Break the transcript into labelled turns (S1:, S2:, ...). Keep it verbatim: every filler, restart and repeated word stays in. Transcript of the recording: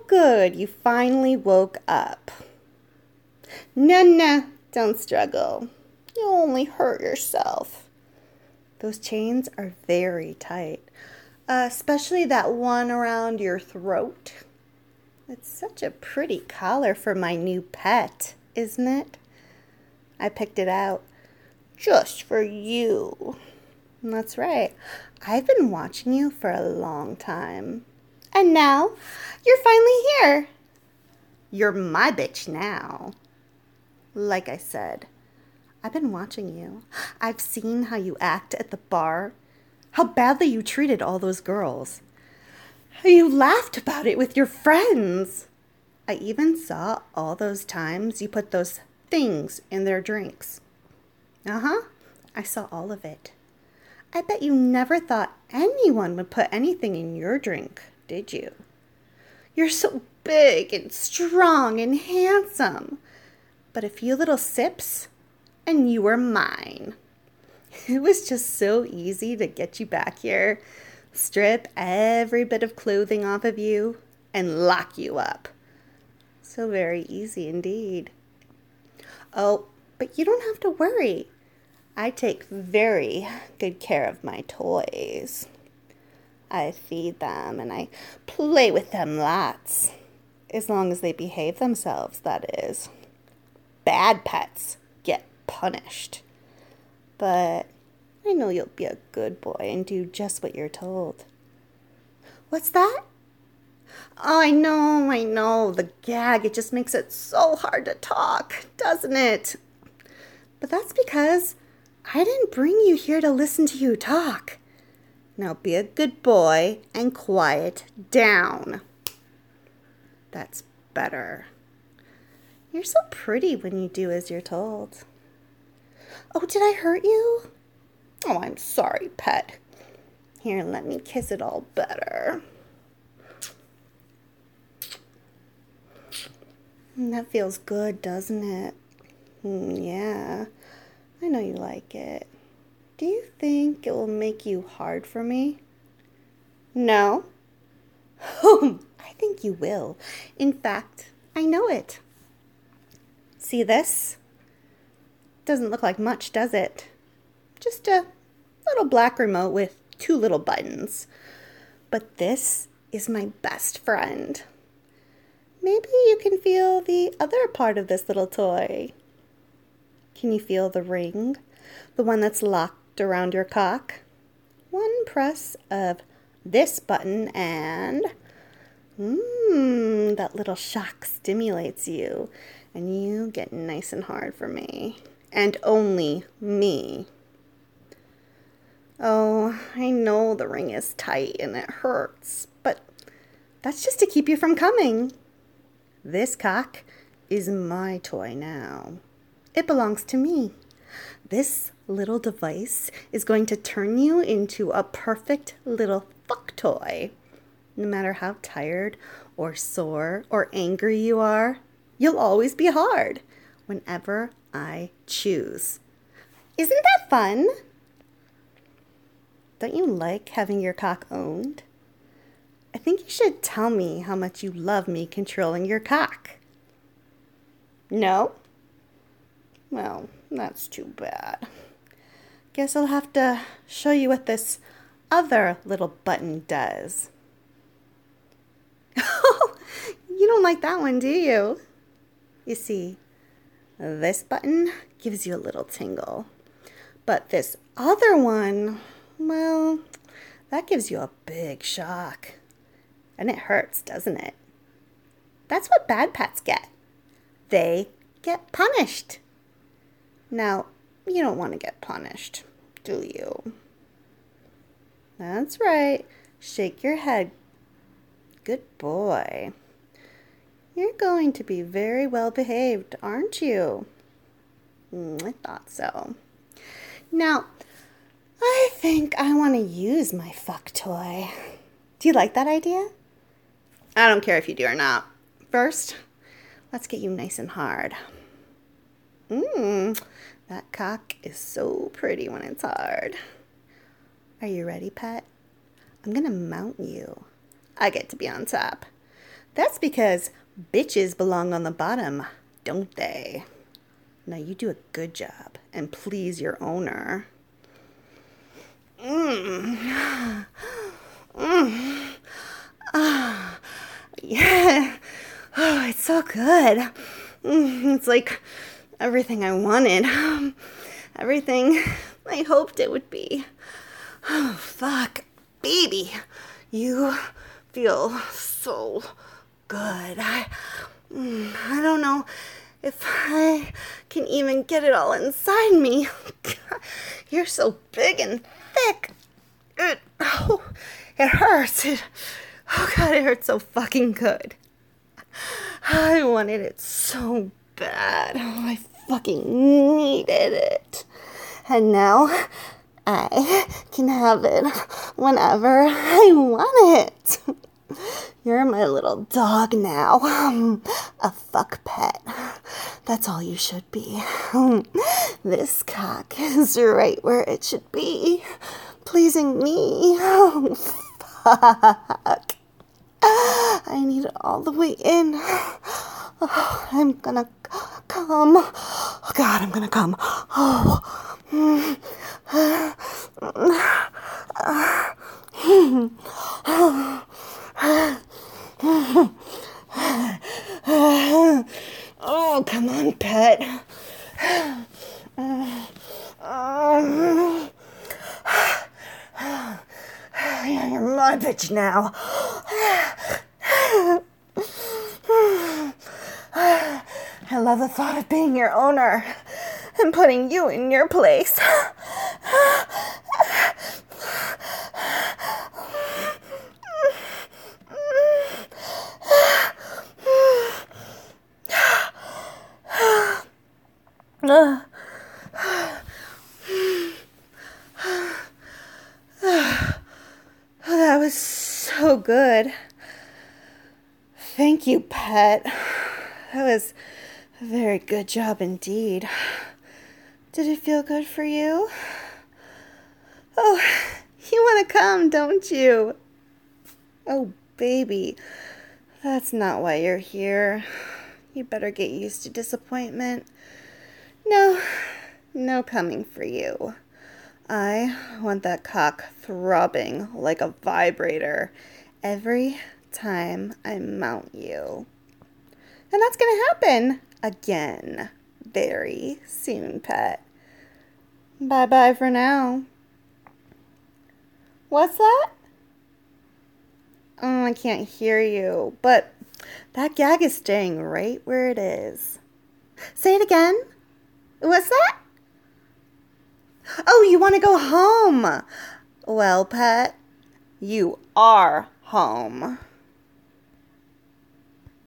S1: good. You finally woke up. No, no, don't struggle. You'll only hurt yourself. Those chains are very tight, uh, especially that one around your throat. It's such a pretty collar for my new pet, isn't it? I picked it out just for you. That's right. I've been watching you for a long time. And now, you're finally here. You're my bitch now. Like I said, I've been watching you. I've seen how you act at the bar, how badly you treated all those girls, how you laughed about it with your friends. I even saw all those times you put those things in their drinks. Uh-huh, I saw all of it. I bet you never thought anyone would put anything in your drink, did you? You're so big and strong and handsome. But a few little sips, and you were mine. It was just so easy to get you back here, strip every bit of clothing off of you, and lock you up. So very easy indeed. Oh, but you don't have to worry. I take very good care of my toys. I feed them and I play with them lots. As long as they behave themselves, that is. Bad pets get punished. But I know you'll be a good boy and do just what you're told. What's that? Oh, I know, I know. The gag, it just makes it so hard to talk, doesn't it? But that's because I didn't bring you here to listen to you talk. Now be a good boy and quiet down. That's better. You're so pretty when you do as you're told. Oh, did I hurt you? Oh, I'm sorry, pet. Here, let me kiss it all better. That feels good, doesn't it? Mm, yeah, I know you like it. Do you think it will make you hard for me? No? Oh, I think you will. In fact, I know it. See this? Doesn't look like much, does it? Just a little black remote with two little buttons. But this is my best friend. Maybe you can feel the other part of this little toy. Can you feel the ring? The one that's locked around your cock? One press of this button and mmm, that little shock stimulates you and you get nice and hard for me. And only me. Oh, I know the ring is tight and it hurts, but that's just to keep you from coming. This cock is my toy now. It belongs to me. This little device is going to turn you into a perfect little fuck toy. No matter how tired or sore or angry you are, you'll always be hard whenever I choose. Isn't that fun? Don't you like having your cock owned? I think you should tell me how much you love me controlling your cock. No? Well, that's too bad. Guess I'll have to show you what this other little button does. You don't like that one, do you? You see, this button gives you a little tingle. But this other one, well, that gives you a big shock. And it hurts, doesn't it? That's what bad pets get. They get punished. Now, you don't want to get punished, do you? That's right. Shake your head. Good boy. You're going to be very well behaved, aren't you? Mm, I thought so. Now, I think I want to use my fuck toy. Do you like that idea? I don't care if you do or not. First, let's get you nice and hard. Mmm, that cock is so pretty when it's hard. Are you ready, pet? I'm going to mount you. I get to be on top. That's because bitches belong on the bottom, don't they? Now you do a good job and please your owner. Mmm. Mmm. Ah. Yeah. Oh, it's so good. Mm, it's like everything I wanted. Everything I hoped it would be. Oh, fuck. Baby, you feel so good. I, mm, I don't know if I can even get it all inside me. You're so big and thick. It, oh, it hurts. It, oh, God, it hurts so fucking good. I wanted it so bad. Oh, I fucking needed it. And now I can have it whenever I want it. You're my little dog now. Um, a fuck pet. That's all you should be. Um, this cock is right where it should be. Pleasing me. Oh, fuck. I need it all the way in. Oh, I'm gonna come. Oh, God, I'm gonna come. Oh. Mm. Oh, come on, pet. You're my bitch now. I love the thought of being your owner and putting you in your place. That was so good. Thank you, pet. That was a very good job indeed. Did it feel good for you? Oh, you want to come, don't you? Oh, baby, that's not why you're here. You better get used to disappointment. No, no coming for you. I want that cock throbbing like a vibrator every time I mount you. And that's going to happen again very soon, pet. Bye-bye for now. What's that? Oh, I can't hear you, but that gag is staying right where it is. Say it again. What's that? Oh, you want to go home? Well, pet, you are home.